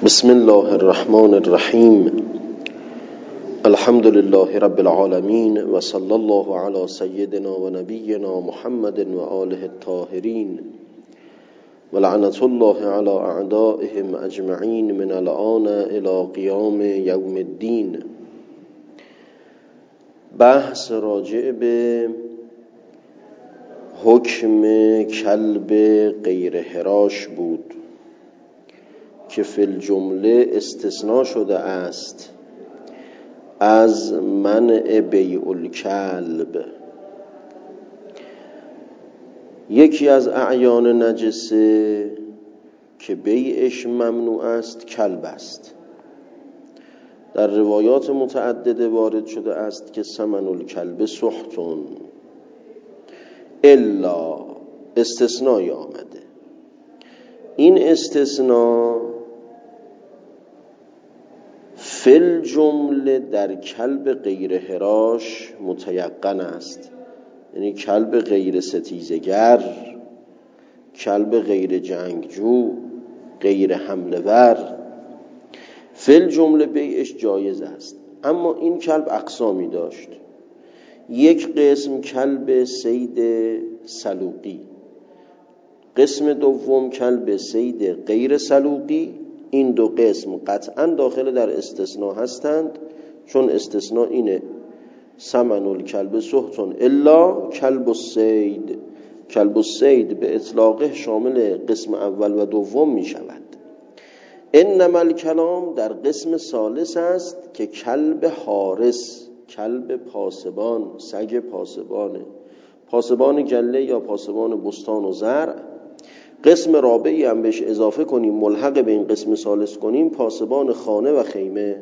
بسم الله الرحمن الرحیم. الحمد لله رب العالمین و صلی الله علی سیدنا و نبینا محمد و آله الطاهرین و لعنت الله علی اعدائهم اجمعین من الآن الی قیام یوم الدین. بحث راجع به حکم کلب غیر هراش بود که فی الجمله استثناء شده است از منع بیع الکلب. یکی از اعیان نجسه که بیعش ممنوع است کلب است. در روایات متعدده وارد شده است که ثمن الکلب سحتون، الا استثنایی آمده. این استثناء فل جمله در کلب غیر هراش متیقن است، یعنی کلب غیر ستیزگر، کلب غیر جنگجو، غیر حمله ور، فل جمله بیعش جایز است. اما این کلب اقسامی داشت. یک قسم کلب صید سلوقی، قسم دوم کلب صید غیر سلوقی. این دو قسم قطعا داخل در استثناء هستند، چون استثناء اینه ثمن الکلب سحتون الا کلب الصید. کلب الصید به اطلاقه شامل قسم اول و دوم می شود. انما الکلام در قسم ثالث است که کلب حارس، کلب پاسبان، سگ پاسبانه، پاسبان گله یا پاسبان بستان و زرع. قسم رابعی هم بهش اضافه کنیم، ملحق به این قسم ثالث کنیم، پاسبان خانه و خیمه.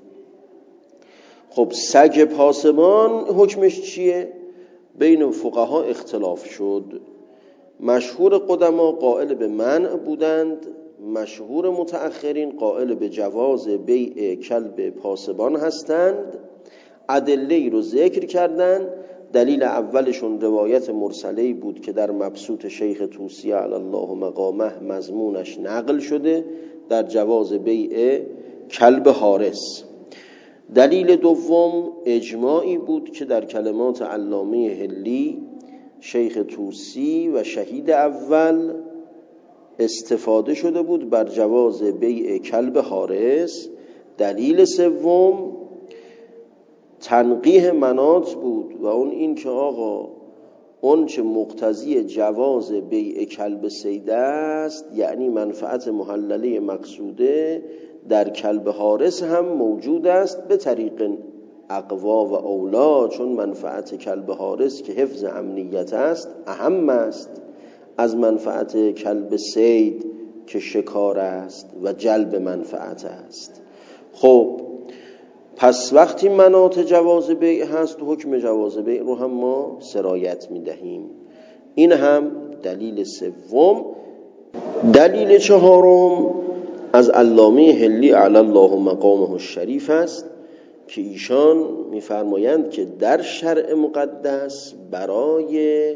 خب سگ پاسبان حکمش چیه؟ بین فقها اختلاف شد. مشهور قدما قائل به منع بودند، مشهور متأخرین قائل به جواز بیع کلب پاسبان هستند. ادله‌ای رو ذکر کردن. دلیل اولشون روایت مرسله‌ای بود که در مبسوط شیخ طوسی علی الله مقامه مضمونش نقل شده در جواز بیع کلب حارس. دلیل دوم اجماعی بود که در کلمات علامه حلی، شیخ طوسی و شهید اول استفاده شده بود بر جواز بیع کلب حارس. دلیل سوم تنقیح مناط بود و اون این که آقا اون چه مقتضی جواز بیع کلب صید است، یعنی منفعت محلله مقصوده، در کلب حارس هم موجود است به طریق اقوا و اولا، چون منفعت کلب حارس که حفظ امنیت است اهم است از منفعت کلب صید که شکار است و جلب منفعت است. خب پس وقتی مناط جواز بیع هست، حکم جواز بیع رو هم ما سرایت میدهیم. این هم دلیل سوم. دلیل چهارم از علامه حلی علی الله مقامه الشریف است که ایشان میفرمایند که در شرع مقدس برای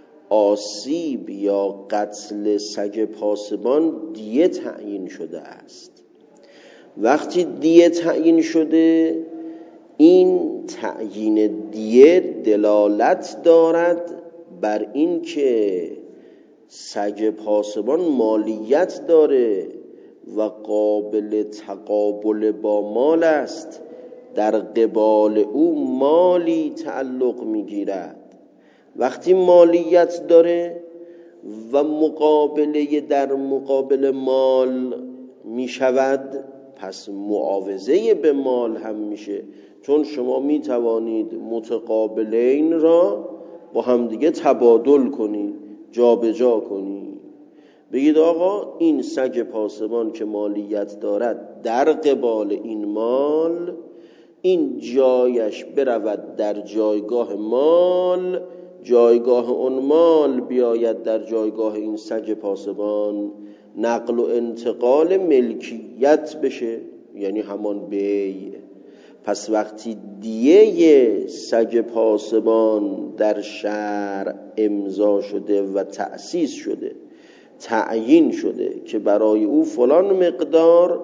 آسیب یا قتل سگ پاسبان دیه تعیین شده است. وقتی دیه تعیین شده، این تعیین دیه دلالت دارد بر این که سگ پاسبان مالیت داره و قابل تقابل با مال است، در قبال او مالی تعلق میگیرد. وقتی مالیت داره و مقابله در مقابل مال میشود، پس معاوضه به مال هم میشه، چون شما میتوانید متقابلین را با همدیگه تبادل کنید، جابجا کنید. بگید آقا این سگ پاسبان که مالیت دارد در قبال این مال، این جایش برود در جایگاه مال، جایگاه اون مال بیاید در جایگاه این سگ پاسبان، نقل و انتقال ملکیت بشه، یعنی همان بیع. پس وقتی دیه سگ پاسبان در شرع امضا شده و تأسیس شده، تعیین شده که برای او فلان مقدار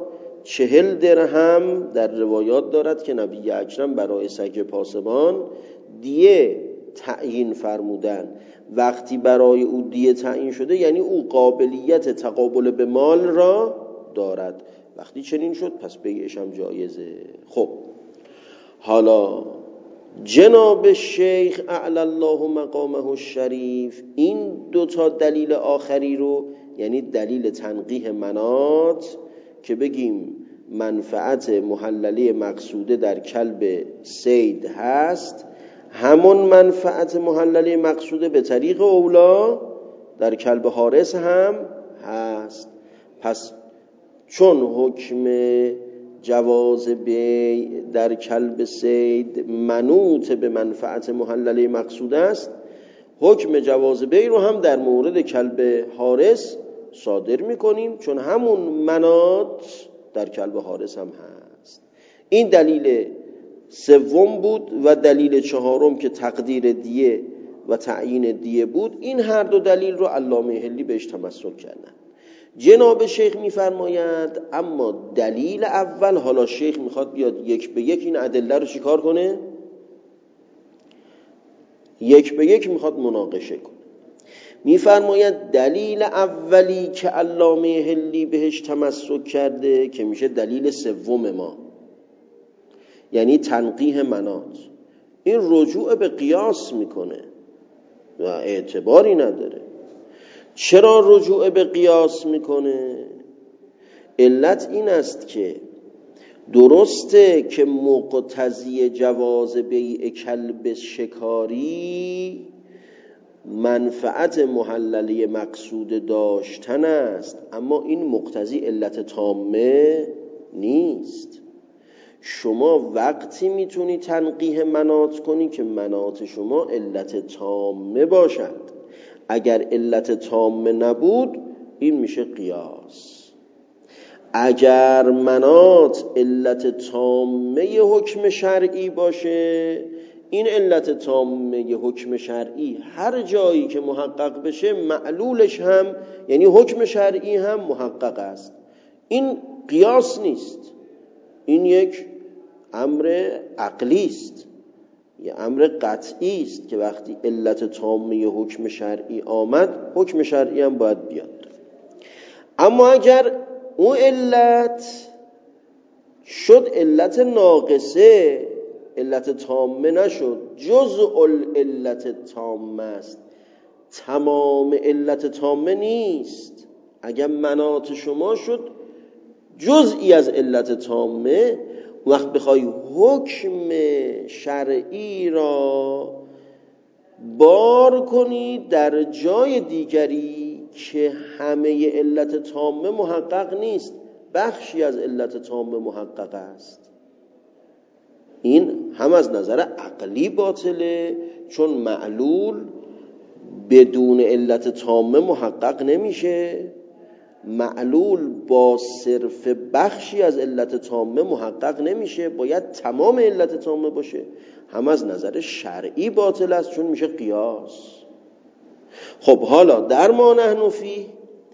40 درهم در روایات دارد که نبی اکرم برای سگ پاسبان دیه تعیین فرمودن. وقتی برای او دیه تعیین شده یعنی او قابلیت تقابل به مال را دارد. وقتی چنین شد پس بیعش هم جایزه. خب حالا جناب شیخ اعلی الله مقامه الشریف این دوتا دلیل آخری رو، یعنی دلیل تنقیح منات که بگیم منفعت محلله مقصوده در کلب صید هست، همون منفعت محلله مقصوده به طریق اولا در کلب حارس هم هست. پس چون حکم جواز بیع در کلب صید منوط به منفعت محلله مقصود است، حکم جواز بیع رو هم در مورد کلب حارس صادر میکنیم، چون همون مناط در کلب حارس هم هست. این دلیل سوم بود و دلیل چهارم که تقدیر دیه و تعیین دیه بود. این هر دو دلیل رو علامه حلی بهش تمسک کردن. جناب شیخ میفرماید اما دلیل اول، حالا شیخ میخواد بیاد یک به یک این ادله رو چیکار کنه؟ یک به یک میخواد مناقشه کنه. میفرماید دلیل اولی که علامه حلی بهش تمسک کرده که میشه دلیل سوم ما، یعنی تنقیح منات، این رجوع به قیاس میکنه و اعتباری نداره. چرا رجوع به قیاس میکنه؟ علت این است که درسته که مقتضی جواز بیع کلب شکاری منفعت محلله مقصود داشتن است، اما این مقتضی علت تامه نیست. شما وقتی میتونی تنقیح منات کنی که منات شما علت تامه باشد. اگر علت تامه نبود این میشه قیاس. اگر منات علت تامه حکم شرعی باشه، این علت تامه حکم شرعی هر جایی که محقق بشه معلولش هم یعنی حکم شرعی هم محقق است. این قیاس نیست، این یک امر عقلی است، یه امر قطعی است که وقتی علت تامه حکم شرعی آمد حکم شرعی هم باید بیاد. اما اگر اون علت شد علت ناقصه، علت تامه نشد، جزء العلت تامه است، تمام علت تامه نیست. اگر منات شما شد جزئی از علت تامه، وقت بخوای حکم شرعی را بار کنی در جای دیگری که همه علت تامه محقق نیست، بخشی از علت تامه محقق است، این هم از نظر عقلی باطله، چون معلول بدون علت تامه محقق نمیشه. معلول با صرف بخشی از علت تامه محقق نمیشه، باید تمام علت تامه باشه. هم از نظر شرعی باطل است چون میشه قیاس. خب حالا در ما نحن فیه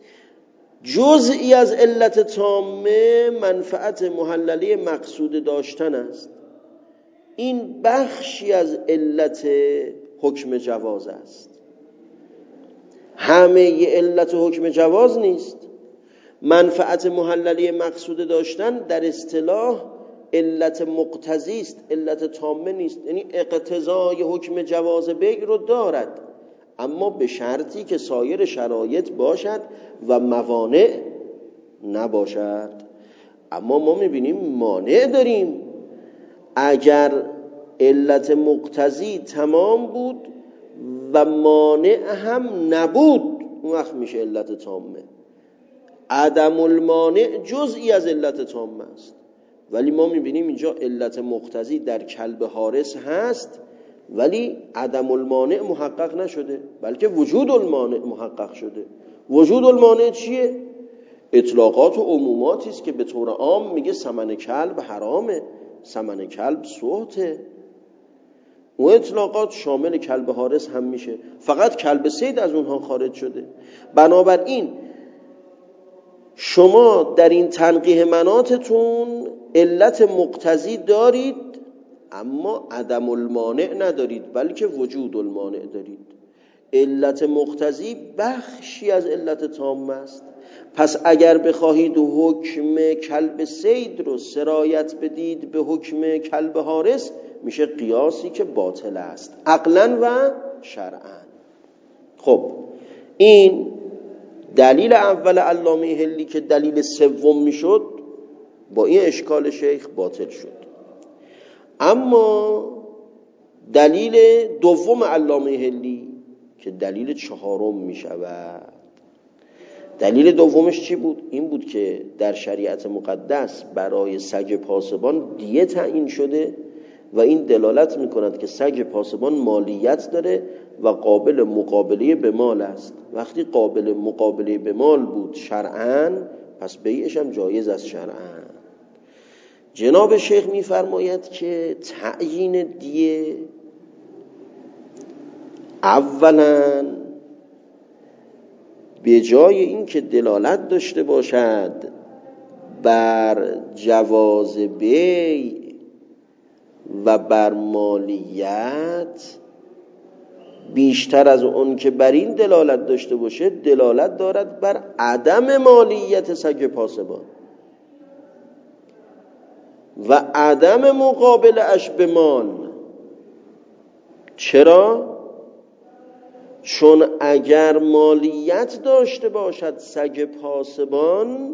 جزئی از علت تامه منفعت محلله مقصود داشتن است، این بخشی از علت حکم جواز است، همه ی علت حکم جواز نیست. منفعت محلله مقصود داشتن در اصطلاح علت مقتضی است، علت تامه نیست، یعنی اقتضای حکم جواز بیع رو دارد، اما به شرطی که سایر شرایط باشد و موانع نباشد. اما ما میبینیم مانع داریم. اگر علت مقتضی تمام بود و مانع هم نبود، اون وقت میشه علت تامه. عدم المانع جزئی از علت تامه است، ولی ما میبینیم اینجا علت مقتضی در کلب حارس هست ولی عدم المانع محقق نشده، بلکه وجود المانع محقق شده. وجود المانع چیه؟ اطلاقات و عموماتی است که به طور عام میگه ثمن کلب حرامه، ثمن کلب سحته. و اطلاقات شامل کلب حارس هم میشه، فقط کلب صید از اونها خارج شده. بنابراین شما در این تنقیح مناطتون علت مقتضی دارید اما عدم المانع ندارید، بلکه وجود المانع دارید. علت مقتضی بخشی از علت تام است. پس اگر بخواهید حکم کلب صید رو سرایت بدید به حکم کلب حارس، میشه قیاسی که باطل است عقلا و شرعا. خب این دلیل اول علامه حلی که دلیل سوم میشد با این اشکال شیخ باطل شد. اما دلیل دوم علامه حلی که دلیل چهارم میشود، دلیل دومش چی بود؟ این بود که در شریعت مقدس برای سگ پاسبان دیه تعیین شده و این دلالت میکند که سگ پاسبان مالیت داره و قابل مقابله به مال است. وقتی قابل مقابله به مال بود شرعاً، پس بیعش هم جایز است شرعاً. جناب شیخ میفرماید که تعیین دیه اولاً به جای این که دلالت داشته باشد بر جواز بیع و بر مالیت، بیشتر از اون که بر این دلالت داشته باشه دلالت دارد بر عدم مالیت سگ پاسبان و عدم مقابله اش به مال. چرا؟ چون اگر مالیت داشته باشد سگ پاسبان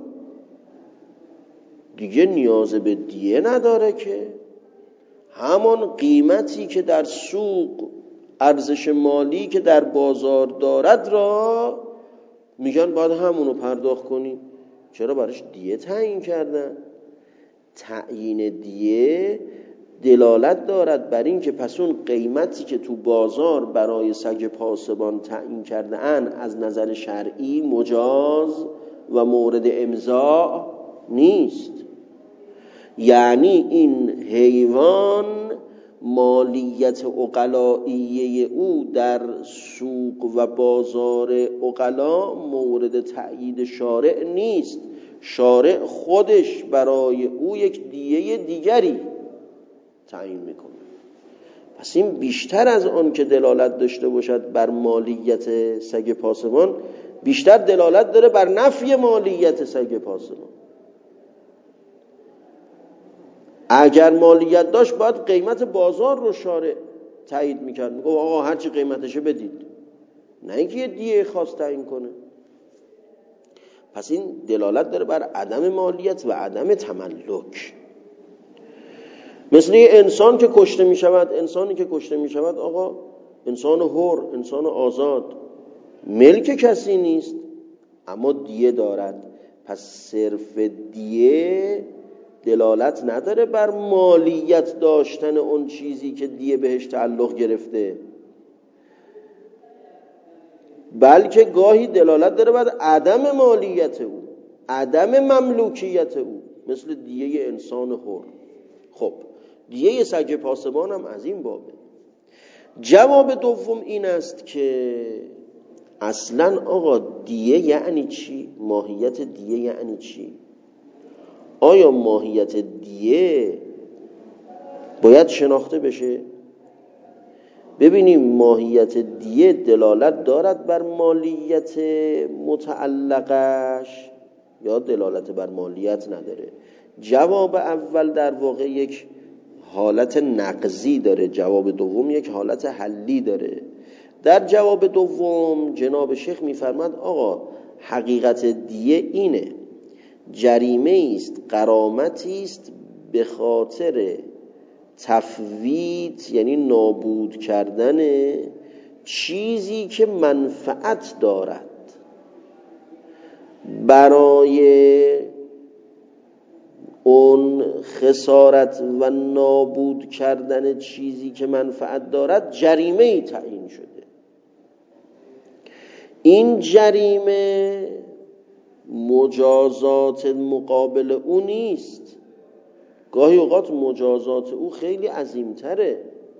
دیگه نیاز به دیه نداره، که همان قیمتی که در سوق ارزش مالی که در بازار دارد را میگن باید همونو پرداخت کنی. چرا؟ براش دیه تعیین کردن. تعیین دیه دلالت دارد بر این که پس اون قیمتی که تو بازار برای سگ پاسبان تعیین کرده اند از نظر شرعی مجاز و مورد امضاء نیست. یعنی این حیوان مالیت عقلائیه او در سوق و بازار عقلا مورد تأیید شارع نیست. شارع خودش برای او یک دیه دیگری تعیین میکنه. پس این بیشتر از آن که دلالت داشته باشد بر مالیت سگ پاسبان، بیشتر دلالت داره بر نفی مالیت سگ پاسبان. اگر مالیت داشت باید قیمت بازار رو شارع تایید میکرد، میگه آقا هرچی قیمتشه بدید، نه اینکه یه دیه خاص تعیین کنه. پس این دلالت داره بر عدم مالیت و عدم تملک. مثل یه انسان که کشته میشود، انسانی که کشته میشود آقا انسان حر، انسان آزاد، ملک کسی نیست اما دیه دارد. پس صرف دیه دلالت نداره بر مالیت داشتن اون چیزی که دیه بهش تعلق گرفته، بلکه گاهی دلالت داره بر عدم مالیت او، عدم مملوکیت او، مثل دیه انسان حر. خب دیه سگ پاسبان هم از این بابه. جواب دوم این است که اصلا آقا دیه یعنی چی؟ ماهیت دیه یعنی چی؟ آیا ماهیت دیه باید شناخته بشه؟ ببینیم ماهیت دیه دلالت دارد بر مالیت متعلقش یا دلالت بر مالیت نداره. جواب اول در واقع یک حالت نقضی داره، جواب دوم یک حالت حلی داره. در جواب دوم جناب شیخ میفرماد آقا حقیقت دیه اینه، جریمه است، غرامتی است به خاطر تفویت، یعنی نابود کردن چیزی که منفعت دارد. برای اون خسارت و نابود کردن چیزی که منفعت دارد جریمه‌ای تعیین شده. این جریمه مجازات مقابل او نیست، گاهی اوقات مجازات او خیلی عظیمتره.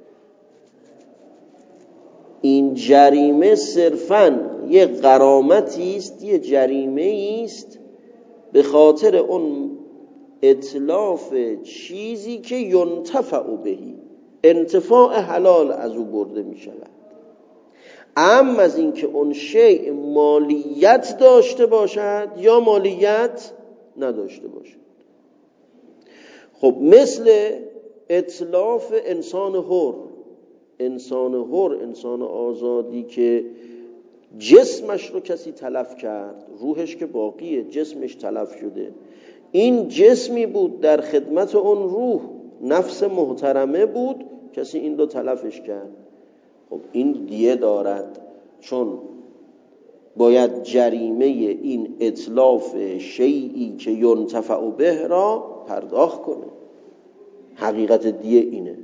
این جریمه صرفاً یه غرامتی است، یه جریمه است به خاطر اون اتلاف چیزی که ینتفع بهی، انتفاع حلال از او برده می شود. اما از اینکه اون شیء مالیت داشته باشد یا مالیت نداشته باشد. خب مثل اتلاف انسان حر، انسان آزادی که جسمش رو کسی تلف کرد، روحش که باقیه، جسمش تلف شده. این جسمی بود در خدمت اون روح، نفس محترمه بود، کسی این رو تلفش کرد. خب این دیه دارد، چون باید جریمه این اتلاف شیئی که ینتفع به را پرداخت کنه. حقیقت دیه اینه.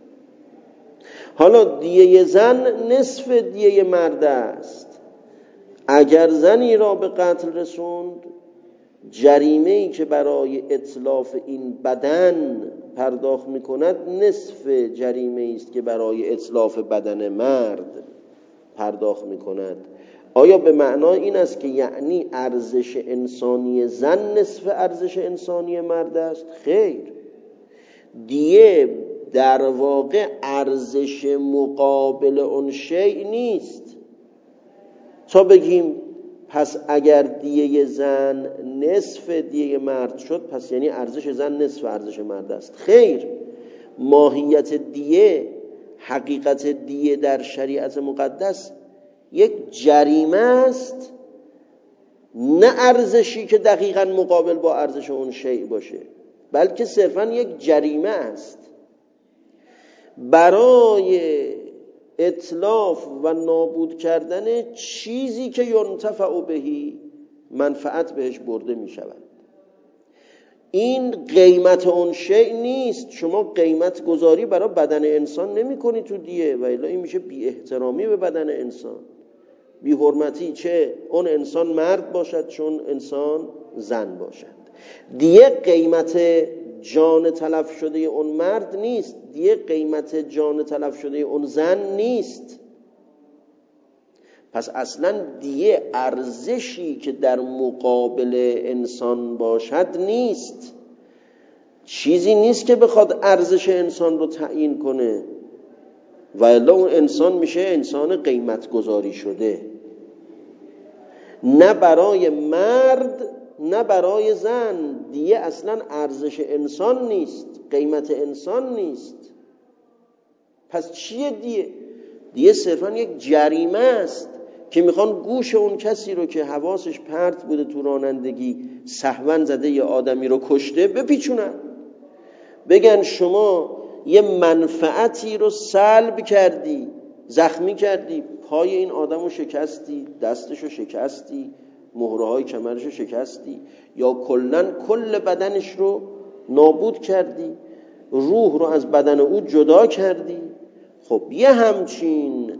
حالا دیه زن نصف دیه مرد است. اگر زنی را به قتل رسوند، جریمه‌ای که برای اتلاف این بدن پرداخت می‌کند نصف جریمه‌ای است که برای اتلاف بدن مرد پرداخت می‌کند. آیا به معنای این است که یعنی ارزش انسانی زن نصف ارزش انسانی مرد است؟ خیر. دیه در واقع ارزش مقابل اون شیء نیست. تا بگیم پس اگر دیه زن نصف دیه مرد شد، پس یعنی ارزش زن نصف ارزش مرد است. خیر. ماهیت دیه، حقیقت دیه در شریعت مقدس یک جریمه است، نه ارزشی که دقیقاً مقابل با ارزش اون شیء باشه، بلکه صرفاً یک جریمه است. برای اتلاف و نابود کردن چیزی که ینتفع بهی، منفعت بهش برده می شود. این قیمت اون شیء نیست. شما قیمت گذاری برای بدن انسان نمی کنی تو دیه، و الا این میشه بی احترامی به بدن انسان، بی حرمتی، چه اون انسان مرد باشد چون انسان زن باشد. دیه قیمت جان تلف شده اون مرد نیست، دیه قیمت جان تلف شده اون زن نیست. پس اصلا دیه ارزشی که در مقابل انسان باشد نیست، چیزی نیست که بخواد ارزش انسان رو تعیین کنه، و الا اون انسان میشه انسان قیمت گذاری شده، نه برای مرد نه برای زن. دیه اصلا ارزش انسان نیست، قیمت انسان نیست. پس چیه دیه؟ دیه صرفا یک جریمه است که میخوان گوش اون کسی رو که حواسش پرت بوده تو رانندگی، سهوا زده یه آدمی رو کشته، بپیچونن، بگن شما یه منفعتی رو سلب کردی، زخمی کردی، پای این آدم رو شکستی، دستش رو شکستی، مهره‌های کمرش رو شکستی، یا کلاً کل بدنش رو نابود کردی، روح رو از بدن او جدا کردی. خب یه همچین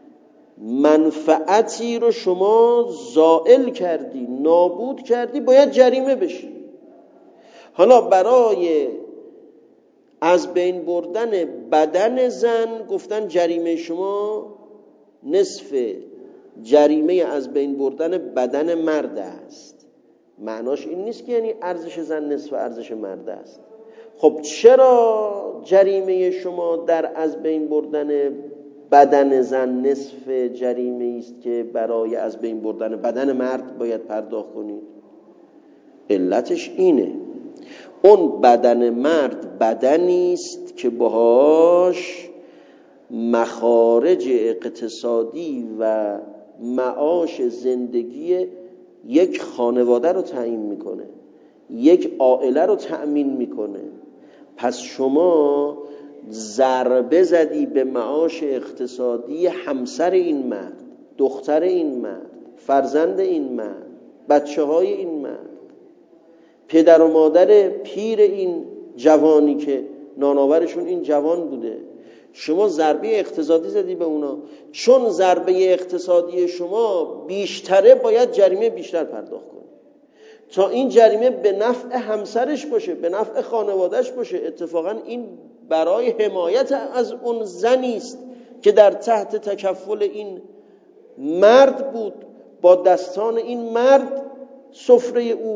منفعتی رو شما زائل کردی، نابود کردی، باید جریمه بشی. حالا برای از بین بردن بدن زن گفتن جریمه شما نصف جریمه از بین بردن بدن مرد است. معناش این نیست که یعنی ارزش زن نصف ارزش مرد است. خب چرا جریمه شما در از بین بردن بدن زن نصف جریمه است که برای از بین بردن بدن مرد باید پرداخت کنید؟ علتش اینه، اون بدن مرد بدنی است که باهاش مخارج اقتصادی و معاش زندگی یک خانواده رو تعیین میکنه، یک عائله رو تأمین میکنه. پس شما ضربه زدی به معاش اقتصادی همسر این مرد، دختر این مرد، فرزند این مرد، بچه های این مرد، پدر و مادر پیر این جوانی که نانآورشون این جوان بوده. شما ضربه اقتصادی زدی به اونا. چون ضربه اقتصادی شما بیشتره، باید جریمه بیشتر پرداخت کنی تا این جریمه به نفع همسرش باشه، به نفع خانوادهش باشه. اتفاقا این برای حمایت از اون زنی است که در تحت تکفل این مرد بود، با دستان این مرد سفره او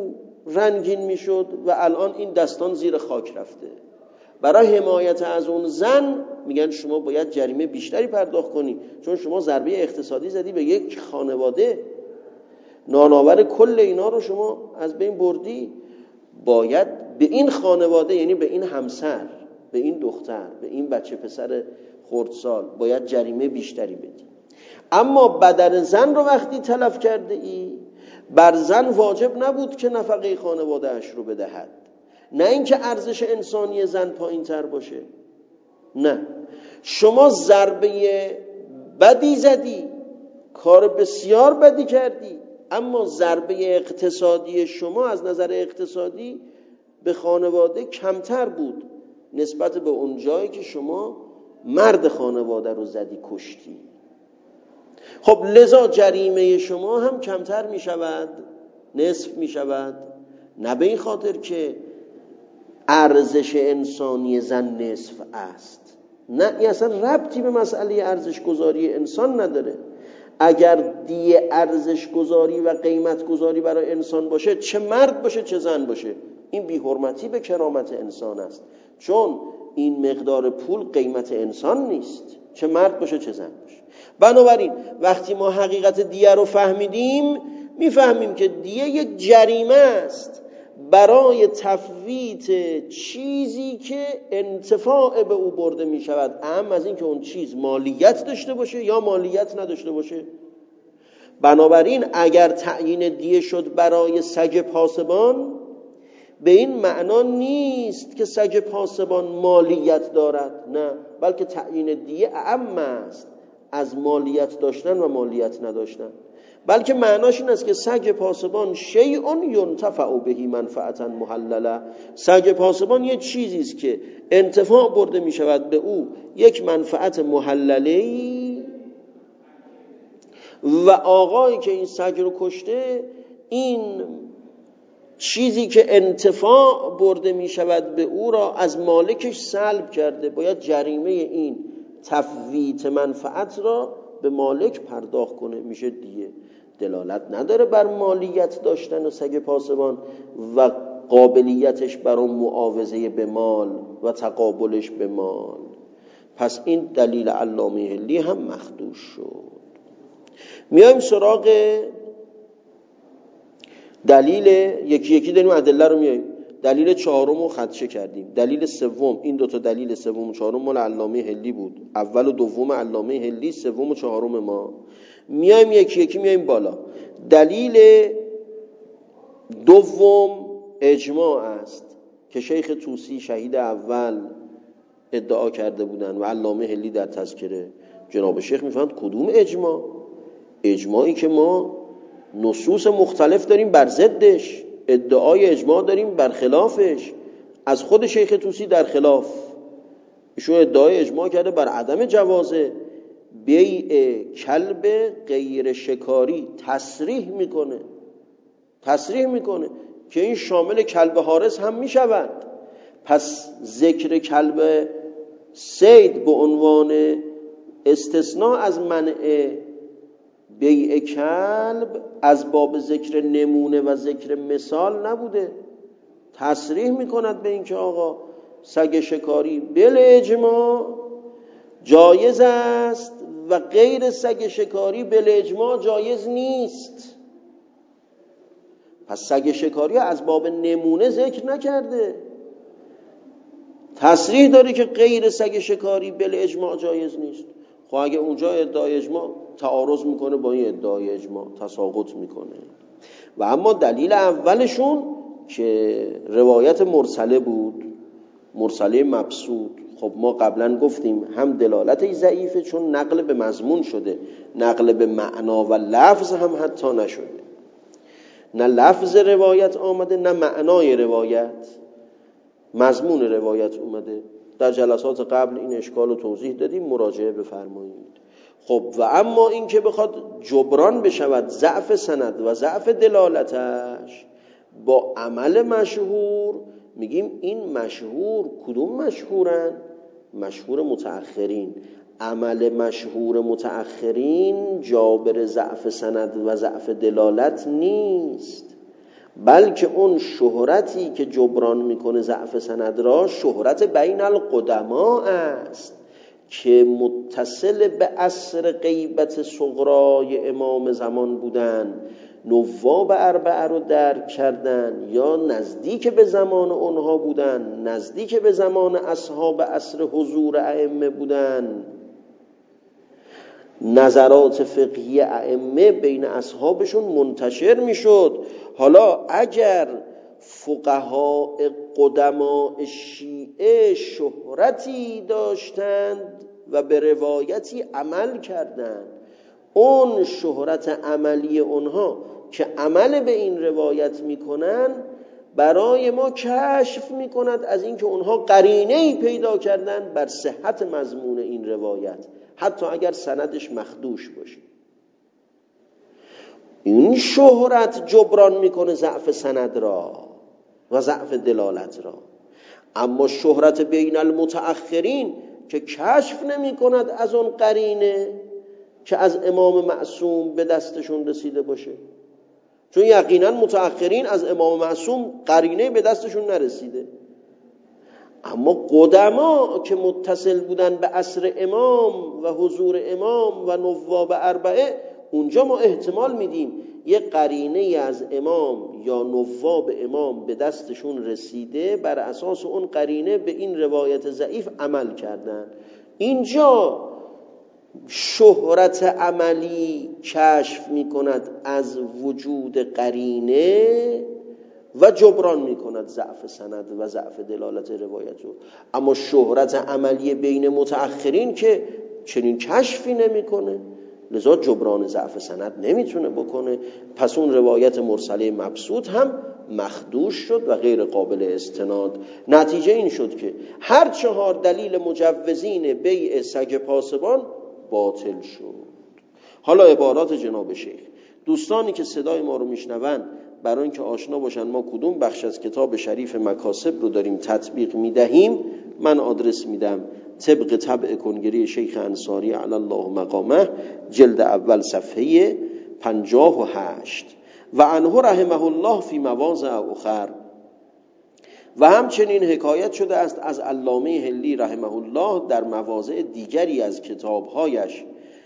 رنگین میشد و الان این دستان زیر خاک رفته. برای حمایت از اون زن میگن شما باید جریمه بیشتری پرداخت کنی، چون شما ضربه اقتصادی زدی به یک خانواده، نانآور کل اینا رو شما از بین بردی. باید به این خانواده، یعنی به این همسر، به این دختر، به این بچه پسر خردسال باید جریمه بیشتری بدی. اما بدن زن رو وقتی تلف کرده ای، بر زن واجب نبود که نفقه خانواده اش رو بدهد. نه اینکه ارزش انسانی زن پایین تر باشه، نه، شما ضربه بدی زدی، کار بسیار بدی کردی، اما ضربه اقتصادی شما از نظر اقتصادی به خانواده کمتر بود نسبت به اون جایی که شما مرد خانواده رو زدی، کشتی. خب لذا جریمه شما هم کمتر می شود، نصف می شود. نه به این خاطر که ارزش انسانی زن نصف است، نه، این اصلا ربطی به مسئله ارزش گذاری انسان نداره. اگر دیه ارزش گذاری و قیمت گذاری برای انسان باشه، چه مرد باشه چه زن باشه، این بی حرمتی به کرامت انسان است، چون این مقدار پول قیمت انسان نیست، چه مرد باشه چه زن باشه. بنابراین وقتی ما حقیقت دیه رو فهمیدیم، میفهمیم که دیه یک جریمه است برای تفویت چیزی که انتفاع به او برده می شود، اهم از این که اون چیز مالیت داشته باشه یا مالیت نداشته باشه. بنابراین اگر تعیین دیه شد برای سگ پاسبان، به این معنا نیست که سگ پاسبان مالیت دارد، نه، بلکه تعیین دیه اعم است از مالیت داشتن و مالیت نداشتن. بلکه معناش این است که سگ پاسبان شیء ینتفع بهی منفعتا محلله، سگ پاسبان یه چیزی است که انتفاع برده می شود به او یک منفعت محلله‌ای، و آقایی که این سگ رو کشته، این چیزی که انتفاع برده می شود به او را از مالکش سلب کرده، باید جریمه این تفویت منفعت را به مالک پرداخت کنه، میشه دیه. دلالت نداره بر مالیت داشتن و سگ پاسبان و قابلیتش برای معاوضه به مال و تقابلش به مال. پس این دلیل علامه حلی هم مخدوش شد. میایم سراغ دلیل یکی یکی، داریم ادله رو میایم. دلیل چهارم رو خدشه کردیم. دلیل سوم، این دوتا دلیل سوم و چهارم مال علامه حلی بود، اول و دوم علامه حلی، سوم و چهارم ما. میایم یکی یکی میایم بالا. دلیل دوم اجماع است که شیخ طوسی شهید اول ادعا کرده بودن و علامه حلی در تذکره. جناب شیخ میفهمند کدوم اجماع؟ اجماعی که ما نصوص مختلف داریم بر ضدش، ادعای اجماع داریم بر خلافش، از خود شیخ طوسی در خلاف. ایشون ادعای اجماع کرده بر عدم جواز بیع کلب غیر شکاری، تصریح میکنه که این شامل کلب حارس هم میشود. پس ذکر کلب صید به عنوان استثناء از منع بیع کلب از باب ذکر نمونه و ذکر مثال نبوده. تصریح میکند به این که آقا سگ شکاری بل اجماع جایز است و غیر سگ شکاری بل اجماع جایز نیست. پس سگ شکاری از باب نمونه ذکر نکرده، تصریح داره که غیر سگ شکاری بل اجماع جایز نیست. خب اگه اونجا ادعای اجماع تعارض میکنه با این ادعای اجماع، تساقط میکنه. و اما دلیل اولشون که روایت مرسله بود، مرسله مبسوط، خب ما قبلا گفتیم هم دلالتش ضعیفه چون نقل به مضمون شده، نقل به معنا و لفظ هم حتی نشده. نه لفظ روایت آمده نه معنای روایت، مضمون روایت اومده. در جلسات قبل این اشکال رو توضیح دادیم، مراجعه بفرمایید. خب و اما این که بخواد جبران بشود ضعف سند و ضعف دلالتش با عمل مشهور، میگیم این مشهور کدوم مشهورن؟ مشهور متأخرین. عمل مشهور متأخرین جابر ضعف سند و ضعف دلالت نیست. بلکه اون شهرتی که جبران میکنه ضعف سند را شهرت بین القدما است که متصل به عصر غیبت صغرای امام زمان بودن، نواب اربعه رو درک کردن یا نزدیک به زمان اونها بودن، نزدیک به زمان اصحاب عصر حضور ائمه بودن. نظرات فقهی ائمه بین اصحابشون منتشر میشد. حالا اگر فقها قدماء شیعه شهرتی داشتند و به روایتی عمل کردند، اون شهرت عملی اونها که عمل به این روایت میکنن برای ما کشف میکند از اینکه اونها قرینه‌ای پیدا کردن بر صحت مضمون این روایت، حتی اگر سندش مخدوش باشه. این شهرت جبران میکنه ضعف سند را و ضعف دلالت را. اما شهرت بین المتأخرین که کشف نمی کند از اون قرینه که از امام معصوم به دستشون رسیده باشه، چون یقینا متأخرین از امام معصوم قرینه به دستشون نرسیده. اما قدما که متصل بودن به عصر امام و حضور امام و نواب اربعه، اونجا ما احتمال میدیم یه قرینه از امام یا نواب امام به دستشون رسیده، بر اساس اون قرینه به این روایت ضعیف عمل کردن. اینجا شهرت عملی کشف میکند از وجود قرینه و جبران میکند ضعف سند و ضعف دلالت روایت رو. اما شهرت عملی بین متأخرین که چنین کشفی نمیکنه، لذا جبران ضعف سند نمیتونه بکنه. پس اون روایت مرسله مبسوط هم مخدوش شد و غیر قابل استناد. نتیجه این شد که هر 4 دلیل مجوزین بیع سگ پاسبان باطل شد. حالا عبارات جناب شیخ. دوستانی که صدای ما رو میشنون، برای اینکه آشنا باشن ما کدوم بخش از کتاب شریف مکاسب رو داریم تطبیق میدهیم، من آدرس میدم طبق طبع کنگری شیخ انصاری علی الله مقامه، جلد اول صفحه 58. و عنه رحمه الله فی مواضع اخر. و همچنین حکایت شده است از علامه هلی رحمه الله در مواضع دیگری از کتابهایش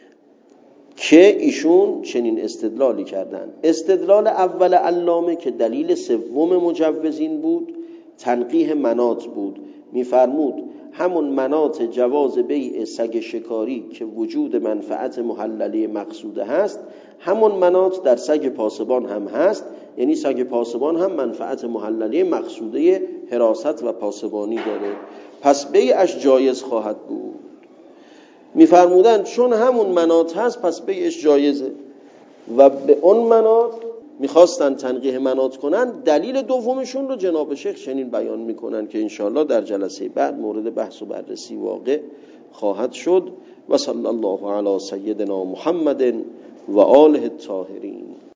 که ایشون چنین استدلالی کردند. استدلال اول علامه که دلیل سوم مجوزین بود، تنقیح مناط بود. میفرمود همون مناط جواز بیع سگ شکاری که وجود منفعت محلله مقصوده هست، همون مناط در سگ پاسبان هم هست. یعنی سگ پاسبان هم منفعت محلله مقصوده حراست و پاسبانی داره، پس بیعش جایز خواهد بود. میفرمودن چون همون مناط هست پس بیعش جایزه و به اون مناط میخواستن تنقیح مناط کنن. دلیل دومشون رو جناب شیخ چنین بیان میکنن که انشاءالله در جلسه بعد مورد بحث و بررسی واقع خواهد شد. و صلی الله علی سیدنا محمد و آله الطاهرین.